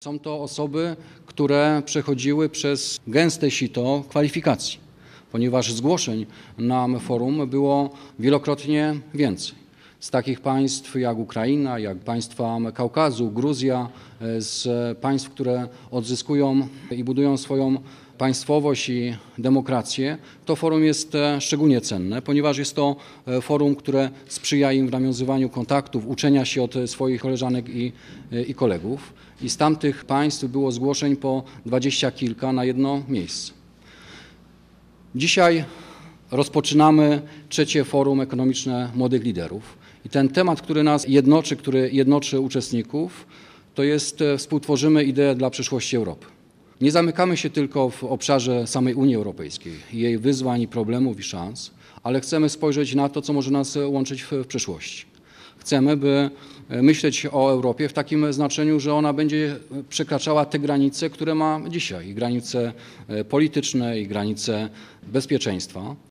Są to osoby, które przechodziły przez gęste sito kwalifikacji, ponieważ zgłoszeń na forum było wielokrotnie więcej. Z takich państw jak Ukraina, jak państwa Kaukazu, Gruzja, z państw, które odzyskują i budują swoją państwowość i demokrację, to forum jest szczególnie cenne, ponieważ jest to forum, które sprzyja im w nawiązywaniu kontaktów, uczenia się od swoich koleżanek i kolegów. I z tamtych państw było zgłoszeń po 20 kilka na jedno miejsce. Dzisiaj rozpoczynamy trzecie Forum Ekonomiczne Młodych Liderów. I ten temat, który nas jednoczy, który jednoczy uczestników, to jest współtworzymy ideę dla przyszłości Europy. Nie zamykamy się tylko w obszarze samej Unii Europejskiej, jej wyzwań, problemów i szans, ale chcemy spojrzeć na to, co może nas łączyć w przyszłości. Chcemy, by myśleć o Europie w takim znaczeniu, że ona będzie przekraczała te granice, które ma dzisiaj, i granice polityczne, i granice bezpieczeństwa.